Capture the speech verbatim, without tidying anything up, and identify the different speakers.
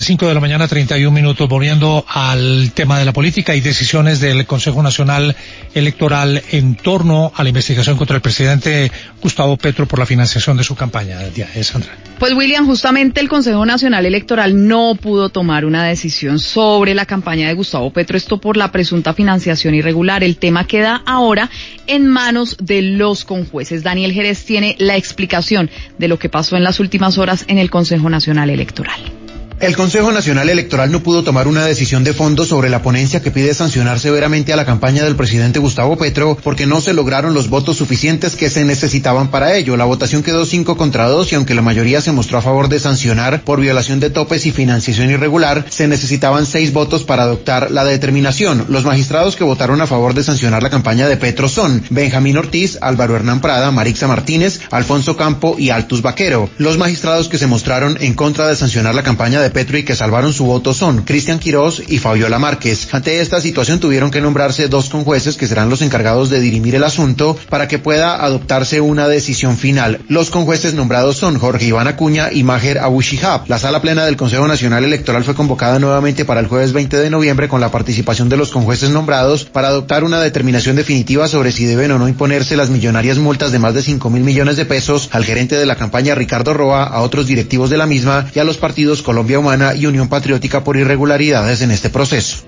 Speaker 1: cinco de la mañana, treinta y un minutos. Volviendo al tema de la política y decisiones del Consejo Nacional Electoral en torno a la investigación contra el presidente Gustavo Petro por la financiación de su campaña. Sandra.
Speaker 2: Pues William, justamente el Consejo Nacional Electoral no pudo tomar una decisión sobre la campaña de Gustavo Petro, esto por la presunta financiación irregular. El tema queda ahora en manos de los conjueces. Daniel Jerez tiene la explicación de lo que pasó en las últimas horas en el Consejo Nacional Electoral.
Speaker 3: El Consejo Nacional Electoral no pudo tomar una decisión de fondo sobre la ponencia que pide sancionar severamente a la campaña del presidente Gustavo Petro porque no se lograron los votos suficientes que se necesitaban para ello. La votación quedó cinco contra dos y aunque la mayoría se mostró a favor de sancionar por violación de topes y financiación irregular, se necesitaban seis votos para adoptar la determinación. Los magistrados que votaron a favor de sancionar la campaña de Petro son Benjamín Ortiz, Álvaro Hernán Prada, Marixa Martínez, Alfonso Campo y Altus Vaquero. Los magistrados que se mostraron en contra de sancionar la campaña de Petro y que salvaron su voto son Cristian Quirós y Fabiola Márquez. Ante esta situación tuvieron que nombrarse dos conjueces que serán los encargados de dirimir el asunto para que pueda adoptarse una decisión final. Los conjueces nombrados son Jorge Iván Acuña y Maher Abu Shihab. La sala plena del Consejo Nacional Electoral fue convocada nuevamente para el jueves veinte de noviembre con la participación de los conjueces nombrados para adoptar una determinación definitiva sobre si deben o no imponerse las millonarias multas de más de cinco mil millones de pesos al gerente de la campaña Ricardo Roa, a otros directivos de la misma y a los partidos Colombia Humana y Unión Patriótica por irregularidades en este proceso.